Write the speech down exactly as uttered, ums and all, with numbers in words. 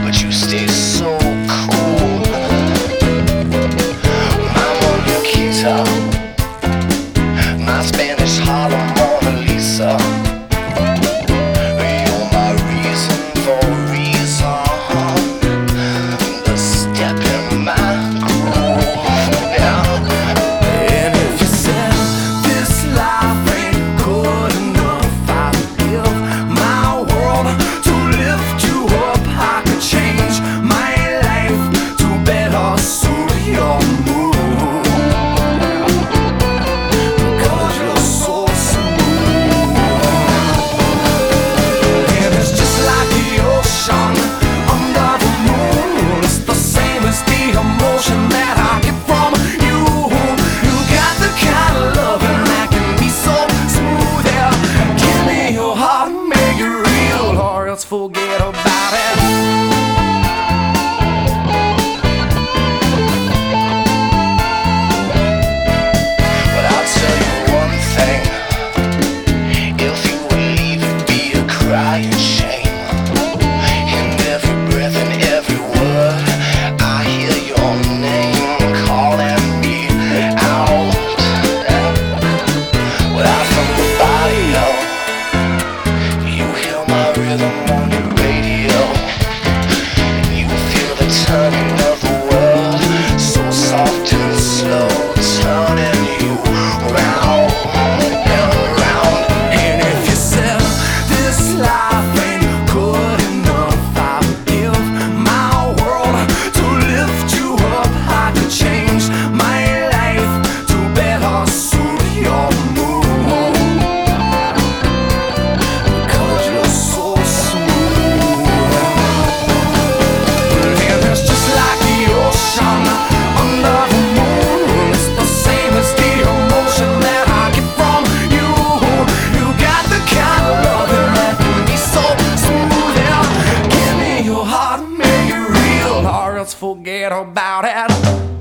but you stay so cool. My Monaquita, my Spanish Harlem Mona Lisa. You're my reason for reason, the step in my groove, yeah. And if you said this life ain't good enough, I'd give my world to lift you up. I could change my life to better suit your mood, because you're so smooth. And it's just like the ocean under the moon. It's the same as the emotion that I get from you. You got the kind of loving that can be so smooth, yeah. Give me your heart, make it real, or else forget about it. But I'll tell you one thing, if you would leave, it'd be a crying shame. In every breath and every word, I hear your name calling me out. Without from the barrio, you hear my rhythm on your radio. You feel the turning of the world, so soft and slow, turning you round and round. And if you said this life ain't good enough, I would give my world to lift you up. I could change my life to better suit your mood, because you're so smooth. And it's just like the ocean under the moon. It's the same as the emotion that I get from you. You got the kind of loving that can be so smooth, yeah. Give me your heart, make it real, or else forget about it.